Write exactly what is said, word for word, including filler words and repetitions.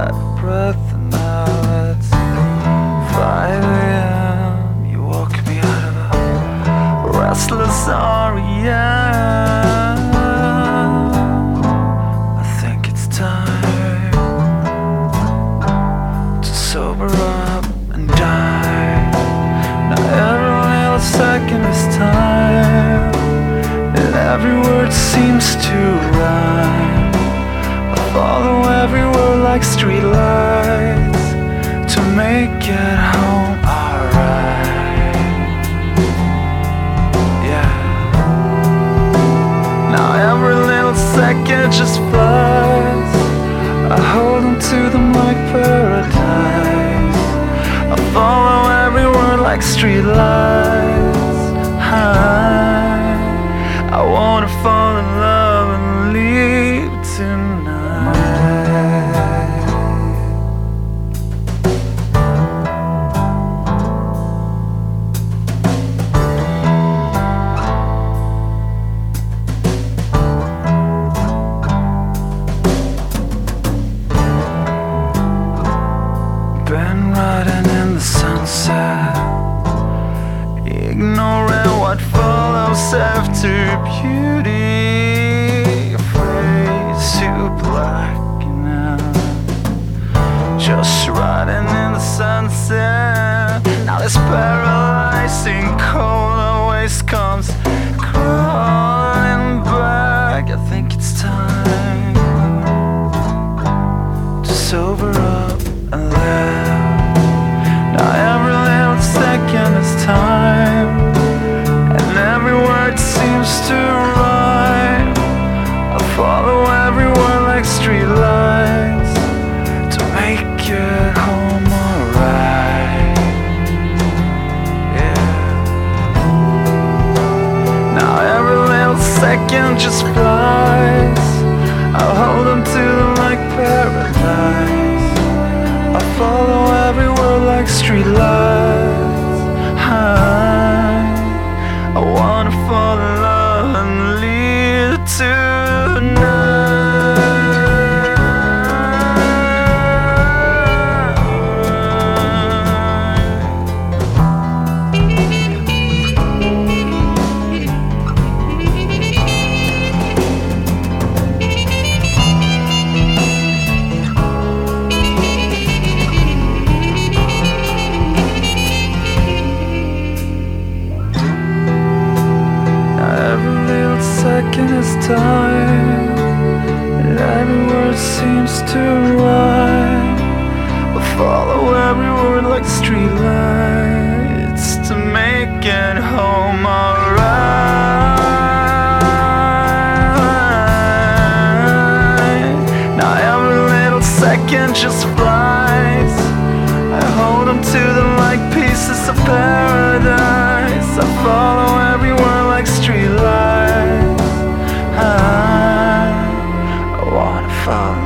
out of breath, and now it's five a m You woke me out of a restless R E M. I think it's time to sober up and die. Now every little second is time, and every word seems to rhyme. I follow every word like streetlights to make it home alright. Yeah. Now every little second just flies. I hold on to them like paradise. I follow every word like streetlights. I wanna fall in love and leave tonight. Been riding in the sunset, ignoring what follows after beauty, afraid to blacken out, just riding in the sunset. Now this paralyzing cold always comes crawling back. I think it's time to sober up and laugh. Now every little second is time, and every word seems to rhyme. I follow every word like streetlights to make it home alright. Yeah. Now every little second just flies. I'll hold on to them like paradise. I follow every word like streetlights. I wanna fall in love and leave tonight. Second is time, and every word seems to rhyme. I follow every word like streetlights to make it home alright. Now every little second just flies. I hold them to them like pieces of paradise. I follow every word like streetlights. I wanna fall